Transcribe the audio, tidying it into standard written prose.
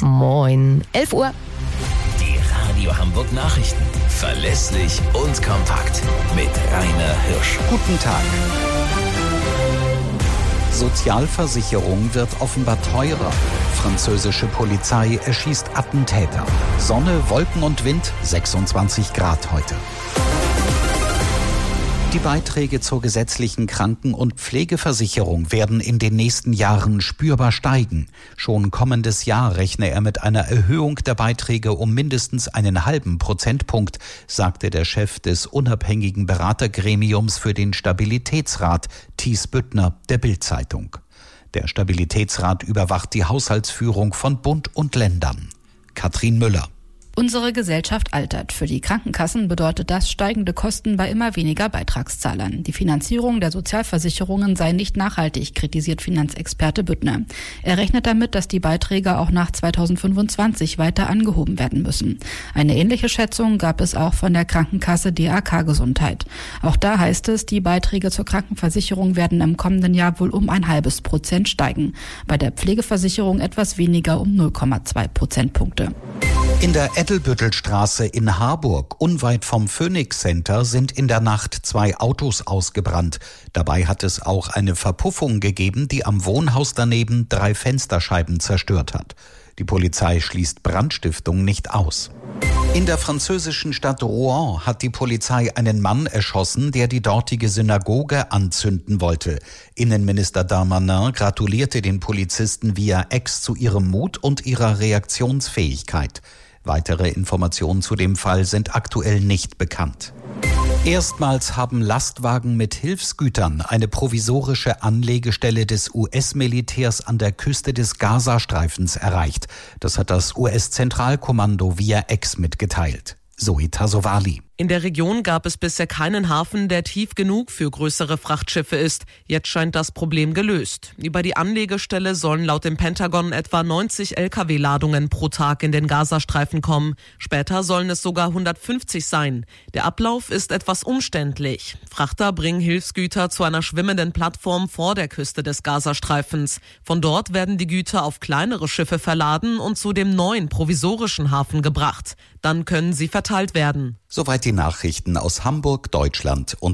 Moin. 11 Uhr. Die Radio Hamburg Nachrichten. Verlässlich und kompakt. Mit Rainer Hirsch. Guten Tag. Sozialversicherung wird offenbar teurer. Französische Polizei erschießt Attentäter. Sonne, Wolken und Wind, 26 Grad heute. Die Beiträge zur gesetzlichen Kranken- und Pflegeversicherung werden in den nächsten Jahren spürbar steigen. Schon kommendes Jahr rechne er mit einer Erhöhung der Beiträge um mindestens einen halben Prozentpunkt, sagte der Chef des unabhängigen Beratergremiums für den Stabilitätsrat, Thies Büttner, der Bild-Zeitung. Der Stabilitätsrat überwacht die Haushaltsführung von Bund und Ländern. Katrin Müller. Unsere Gesellschaft altert. Für die Krankenkassen bedeutet das steigende Kosten bei immer weniger Beitragszahlern. Die Finanzierung der Sozialversicherungen sei nicht nachhaltig, kritisiert Finanzexperte Büttner. Er rechnet damit, dass die Beiträge auch nach 2025 weiter angehoben werden müssen. Eine ähnliche Schätzung gab es auch von der Krankenkasse DAK Gesundheit. Auch da heißt es, die Beiträge zur Krankenversicherung werden im kommenden Jahr wohl um 0,5% steigen. Bei der Pflegeversicherung etwas weniger um 0,2 Prozentpunkte. In der Edelbüttelstraße in Harburg, unweit vom Phoenix Center, sind in der Nacht 2 Autos ausgebrannt. Dabei hat es auch eine Verpuffung gegeben, die am Wohnhaus daneben 3 Fensterscheiben zerstört hat. Die Polizei schließt Brandstiftung nicht aus. In der französischen Stadt Rouen hat die Polizei einen Mann erschossen, der die dortige Synagoge anzünden wollte. Innenminister Darmanin gratulierte den Polizisten via Ex zu ihrem Mut und ihrer Reaktionsfähigkeit. Weitere Informationen zu dem Fall sind aktuell nicht bekannt. Erstmals haben Lastwagen mit Hilfsgütern eine provisorische Anlegestelle des US-Militärs an der Küste des Gazastreifens erreicht. Das hat das US-Zentralkommando via Ex mitgeteilt. Zoe Tasovali. In der Region gab es bisher keinen Hafen, der tief genug für größere Frachtschiffe ist. Jetzt scheint das Problem gelöst. Über die Anlegestelle sollen laut dem Pentagon etwa 90 Lkw-Ladungen pro Tag in den Gazastreifen kommen. Später sollen es sogar 150 sein. Der Ablauf ist etwas umständlich. Frachter bringen Hilfsgüter zu einer schwimmenden Plattform vor der Küste des Gazastreifens. Von dort werden die Güter auf kleinere Schiffe verladen und zu dem neuen provisorischen Hafen gebracht. Dann können sie verteilt werden. Soweit die Nachrichten aus Hamburg, Deutschland und